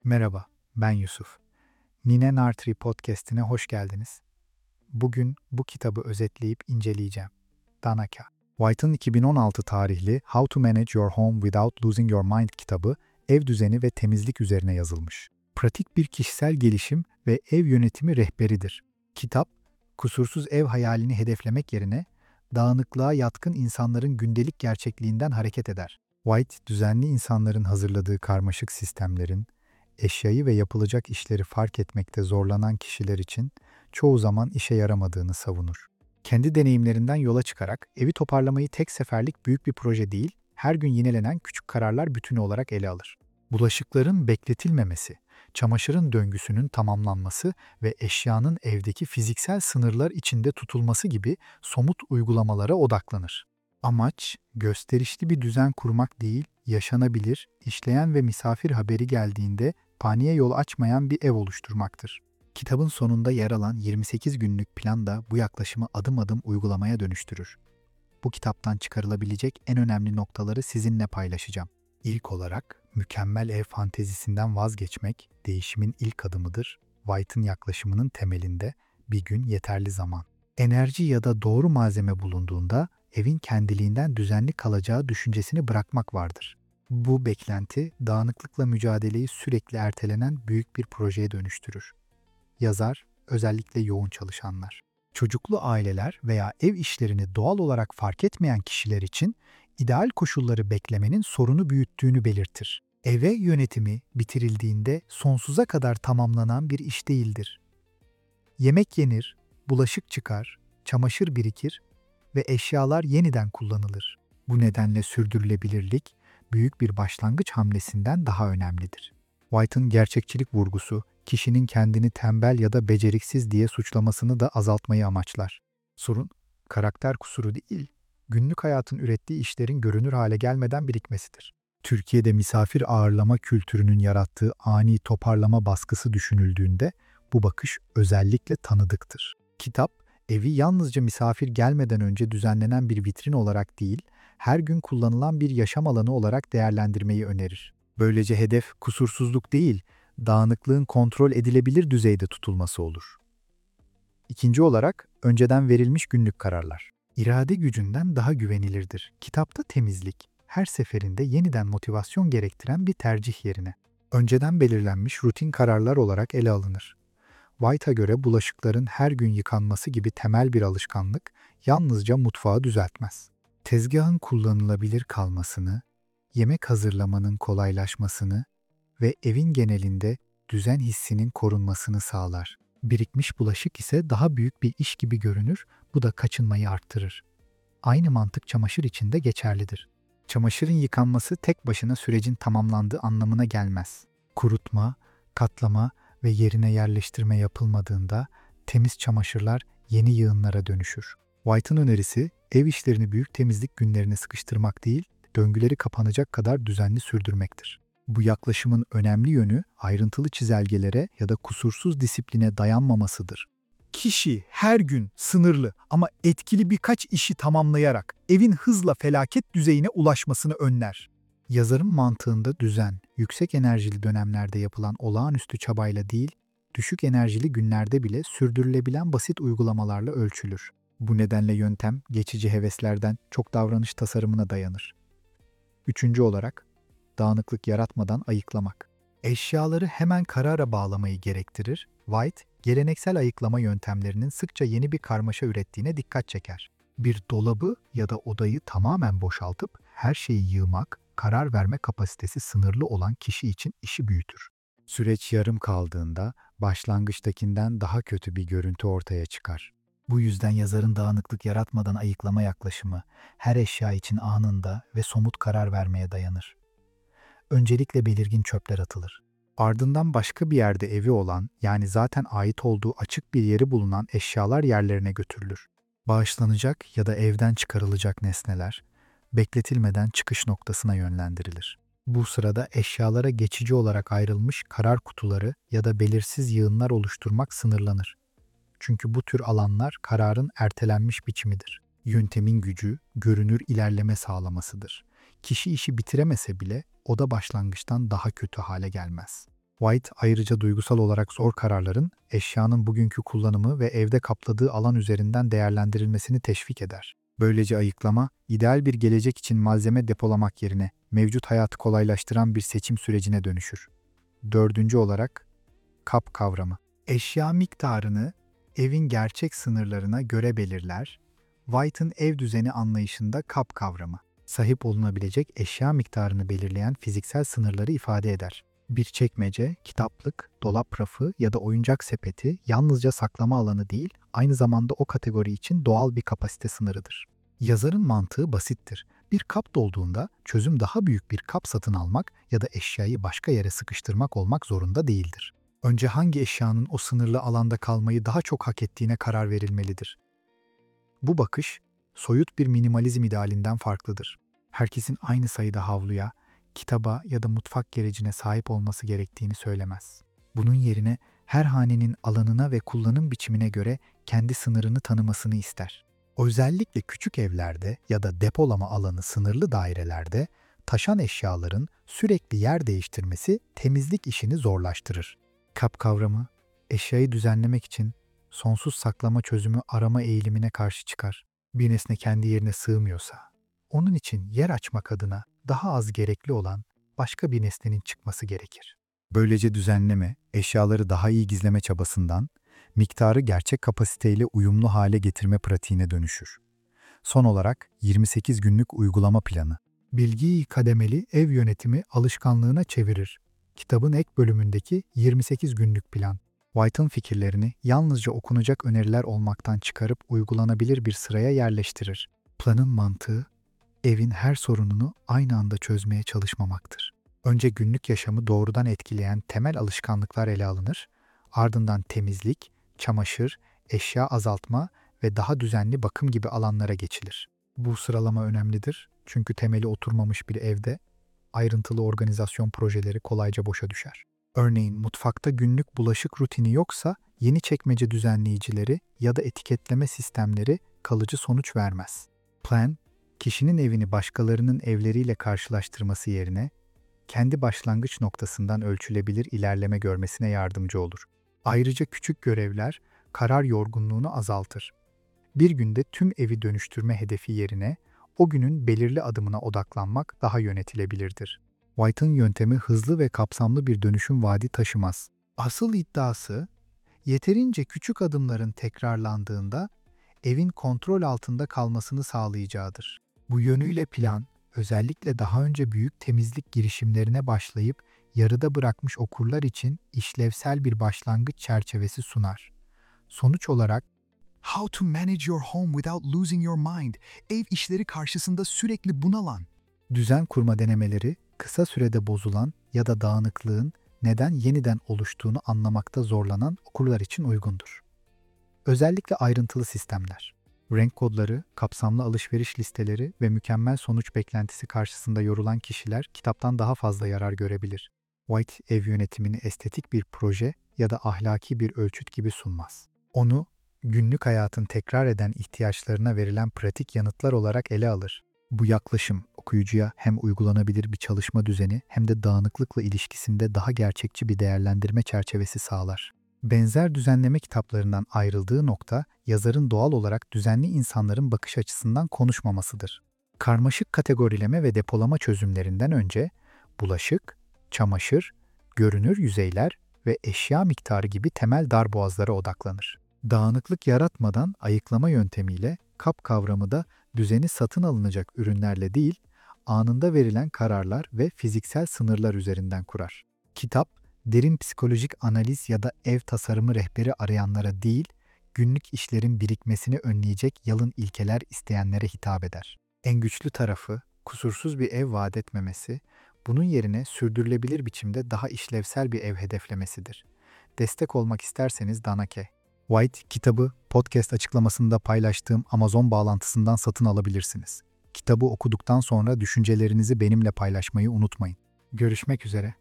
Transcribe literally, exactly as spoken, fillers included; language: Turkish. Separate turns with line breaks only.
Merhaba, ben Yusuf. Nine Nartri Podcast'ine hoş geldiniz. Bugün bu kitabı özetleyip inceleyeceğim. Danaka. White'ın iki bin on altı tarihli How to Manage Your Home Without Losing Your Mind kitabı, ev düzeni ve temizlik üzerine yazılmış. Pratik bir kişisel gelişim ve ev yönetimi rehberidir. Kitap, kusursuz ev hayalini hedeflemek yerine dağınıklığa yatkın insanların gündelik gerçekliğinden hareket eder. White, düzenli insanların hazırladığı karmaşık sistemlerin, eşyayı ve yapılacak işleri fark etmekte zorlanan kişiler için çoğu zaman işe yaramadığını savunur. Kendi deneyimlerinden yola çıkarak evi toparlamayı tek seferlik büyük bir proje değil, her gün yinelenen küçük kararlar bütünü olarak ele alır. Bulaşıkların bekletilmemesi, çamaşırın döngüsünün tamamlanması ve eşyanın evdeki fiziksel sınırlar içinde tutulması gibi somut uygulamalara odaklanır. Amaç, gösterişli bir düzen kurmak değil, yaşanabilir, işleyen ve misafir haberi geldiğinde paniğe yol açmayan bir ev oluşturmaktır. Kitabın sonunda yer alan yirmi sekiz günlük plan da bu yaklaşımı adım adım uygulamaya dönüştürür. Bu kitaptan çıkarılabilecek en önemli noktaları sizinle paylaşacağım. İlk olarak, mükemmel ev fantezisinden vazgeçmek, değişimin ilk adımıdır. White'ın yaklaşımının temelinde bir gün yeterli zaman. Enerji ya da doğru malzeme bulunduğunda evin kendiliğinden düzenli kalacağı düşüncesini bırakmak vardır. Bu beklenti, dağınıklıkla mücadeleyi sürekli ertelenen büyük bir projeye dönüştürür. Yazar, özellikle yoğun çalışanlar, çocuklu aileler veya ev işlerini doğal olarak fark etmeyen kişiler için ideal koşulları beklemenin sorunu büyüttüğünü belirtir. Eve yönetimi bitirildiğinde sonsuza kadar tamamlanan bir iş değildir. Yemek yenir, bulaşık çıkar, çamaşır birikir ve eşyalar yeniden kullanılır. Bu nedenle sürdürülebilirlik, büyük bir başlangıç hamlesinden daha önemlidir. White'ın gerçekçilik vurgusu, kişinin kendini tembel ya da beceriksiz diye suçlamasını da azaltmayı amaçlar. Sorun, karakter kusuru değil, günlük hayatın ürettiği işlerin görünür hale gelmeden birikmesidir. Türkiye'de misafir ağırlama kültürünün yarattığı ani toparlama baskısı düşünüldüğünde bu bakış özellikle tanıdıktır. Kitap, evi yalnızca misafir gelmeden önce düzenlenen bir vitrin olarak değil, her gün kullanılan bir yaşam alanı olarak değerlendirmeyi önerir. Böylece hedef kusursuzluk değil, dağınıklığın kontrol edilebilir düzeyde tutulması olur. İkinci olarak, önceden verilmiş günlük kararlar. İrade gücünden daha güvenilirdir. Kitapta temizlik, her seferinde yeniden motivasyon gerektiren bir tercih yerine, önceden belirlenmiş rutin kararlar olarak ele alınır. White'a göre bulaşıkların her gün yıkanması gibi temel bir alışkanlık yalnızca mutfağı düzeltmez. Tezgahın kullanılabilir kalmasını, yemek hazırlamanın kolaylaşmasını ve evin genelinde düzen hissinin korunmasını sağlar. Birikmiş bulaşık ise daha büyük bir iş gibi görünür, bu da kaçınmayı arttırır. Aynı mantık çamaşır için de geçerlidir. Çamaşırın yıkanması tek başına sürecin tamamlandığı anlamına gelmez. Kurutma, katlama ve yerine yerleştirme yapılmadığında temiz çamaşırlar yeni yığınlara dönüşür. White'ın önerisi, ev işlerini büyük temizlik günlerine sıkıştırmak değil, döngüleri kapanacak kadar düzenli sürdürmektir. Bu yaklaşımın önemli yönü ayrıntılı çizelgelere ya da kusursuz disipline dayanmamasıdır. Kişi her gün sınırlı ama etkili birkaç işi tamamlayarak evin hızla felaket düzeyine ulaşmasını önler. Yazarın mantığında düzen, yüksek enerjili dönemlerde yapılan olağanüstü çabayla değil, düşük enerjili günlerde bile sürdürülebilen basit uygulamalarla ölçülür. Bu nedenle yöntem, geçici heveslerden çok davranış tasarımına dayanır. Üçüncü olarak, dağınıklık yaratmadan ayıklamak. Eşyaları hemen karara bağlamayı gerektirir. White, geleneksel ayıklama yöntemlerinin sıkça yeni bir karmaşa ürettiğine dikkat çeker. Bir dolabı ya da odayı tamamen boşaltıp her şeyi yığmak, karar verme kapasitesi sınırlı olan kişi için işi büyütür. Süreç yarım kaldığında başlangıçtakinden daha kötü bir görüntü ortaya çıkar. Bu yüzden yazarın dağınıklık yaratmadan ayıklama yaklaşımı her eşya için anında ve somut karar vermeye dayanır. Öncelikle belirgin çöpler atılır. Ardından başka bir yerde evi olan, yani zaten ait olduğu açık bir yeri bulunan eşyalar yerlerine götürülür. Bağışlanacak ya da evden çıkarılacak nesneler, bekletilmeden çıkış noktasına yönlendirilir. Bu sırada eşyalara geçici olarak ayrılmış karar kutuları ya da belirsiz yığınlar oluşturmak sınırlanır. Çünkü bu tür alanlar kararın ertelenmiş biçimidir. Yöntemin gücü, görünür ilerleme sağlamasıdır. Kişi işi bitiremese bile oda başlangıçtan daha kötü hale gelmez. White ayrıca duygusal olarak zor kararların eşyanın bugünkü kullanımı ve evde kapladığı alan üzerinden değerlendirilmesini teşvik eder. Böylece ayıklama, ideal bir gelecek için malzeme depolamak yerine mevcut hayatı kolaylaştıran bir seçim sürecine dönüşür. Dördüncü olarak, kap kavramı. Eşya miktarını evin gerçek sınırlarına göre belirler. White'ın ev düzeni anlayışında kap kavramı, sahip olunabilecek eşya miktarını belirleyen fiziksel sınırları ifade eder. Bir çekmece, kitaplık, dolap rafı ya da oyuncak sepeti yalnızca saklama alanı değil, aynı zamanda o kategori için doğal bir kapasite sınırıdır. Yazarın mantığı basittir. Bir kap dolduğunda çözüm daha büyük bir kap satın almak ya da eşyayı başka yere sıkıştırmak olmak zorunda değildir. Önce hangi eşyanın o sınırlı alanda kalmayı daha çok hak ettiğine karar verilmelidir. Bu bakış, soyut bir minimalizm idealinden farklıdır. Herkesin aynı sayıda havluya, kitaba ya da mutfak gerecine sahip olması gerektiğini söylemez. Bunun yerine her hanenin alanına ve kullanım biçimine göre kendi sınırını tanımasını ister. Özellikle küçük evlerde ya da depolama alanı sınırlı dairelerde taşan eşyaların sürekli yer değiştirmesi temizlik işini zorlaştırır. Kap kavramı, eşyayı düzenlemek için sonsuz saklama çözümü arama eğilimine karşı çıkar. Bir nesne kendi yerine sığmıyorsa, onun için yer açmak adına daha az gerekli olan başka bir nesnenin çıkması gerekir. Böylece düzenleme, eşyaları daha iyi gizleme çabasından, miktarı gerçek kapasiteyle uyumlu hale getirme pratiğine dönüşür. Son olarak yirmi sekiz günlük uygulama planı. Bilgiyi kademeli ev yönetimi alışkanlığına çevirir. Kitabın ek bölümündeki yirmi sekiz günlük plan, White'ın fikirlerini yalnızca okunacak öneriler olmaktan çıkarıp uygulanabilir bir sıraya yerleştirir. Planın mantığı, evin her sorununu aynı anda çözmeye çalışmamaktır. Önce günlük yaşamı doğrudan etkileyen temel alışkanlıklar ele alınır, ardından temizlik, çamaşır, eşya azaltma ve daha düzenli bakım gibi alanlara geçilir. Bu sıralama önemlidir çünkü temeli oturmamış bir evde ayrıntılı organizasyon projeleri kolayca boşa düşer. Örneğin mutfakta günlük bulaşık rutini yoksa yeni çekmece düzenleyicileri ya da etiketleme sistemleri kalıcı sonuç vermez. Plan, kişinin evini başkalarının evleriyle karşılaştırması yerine kendi başlangıç noktasından ölçülebilir ilerleme görmesine yardımcı olur. Ayrıca küçük görevler karar yorgunluğunu azaltır. Bir günde tüm evi dönüştürme hedefi yerine o günün belirli adımına odaklanmak daha yönetilebilirdir. White'ın yöntemi hızlı ve kapsamlı bir dönüşüm vaadi taşımaz. Asıl iddiası, yeterince küçük adımların tekrarlandığında evin kontrol altında kalmasını sağlayacağıdır. Bu yönüyle plan, özellikle daha önce büyük temizlik girişimlerine başlayıp yarıda bırakmış okurlar için işlevsel bir başlangıç çerçevesi sunar. Sonuç olarak, How to manage your home without losing your mind, ev işleri karşısında sürekli bunalan, düzen kurma denemeleri, kısa sürede bozulan ya da dağınıklığın neden yeniden oluştuğunu anlamakta zorlanan okurlar için uygundur. Özellikle ayrıntılı sistemler, renk kodları, kapsamlı alışveriş listeleri ve mükemmel sonuç beklentisi karşısında yorulan kişiler kitaptan daha fazla yarar görebilir. White ev yönetimini estetik bir proje ya da ahlaki bir ölçüt gibi sunmaz. Onu, günlük hayatın tekrar eden ihtiyaçlarına verilen pratik yanıtlar olarak ele alır. Bu yaklaşım okuyucuya hem uygulanabilir bir çalışma düzeni hem de dağınıklıkla ilişkisinde daha gerçekçi bir değerlendirme çerçevesi sağlar. Benzer düzenleme kitaplarından ayrıldığı nokta, yazarın doğal olarak düzenli insanların bakış açısından konuşmamasıdır. Karmaşık kategorileme ve depolama çözümlerinden önce, bulaşık, çamaşır, görünür yüzeyler ve eşya miktarı gibi temel darboğazlara odaklanır. Dağınıklık yaratmadan ayıklama yöntemiyle kap kavramı da düzeni satın alınacak ürünlerle değil, anında verilen kararlar ve fiziksel sınırlar üzerinden kurar. Kitap, derin psikolojik analiz ya da ev tasarımı rehberi arayanlara değil, günlük işlerin birikmesini önleyecek yalın ilkeler isteyenlere hitap eder. En güçlü tarafı, kusursuz bir ev vaat etmemesi, bunun yerine sürdürülebilir biçimde daha işlevsel bir ev hedeflemesidir. Destek olmak isterseniz Danake. White kitabı podcast açıklamasında paylaştığım Amazon bağlantısından satın alabilirsiniz. Kitabı okuduktan sonra düşüncelerinizi benimle paylaşmayı unutmayın. Görüşmek üzere.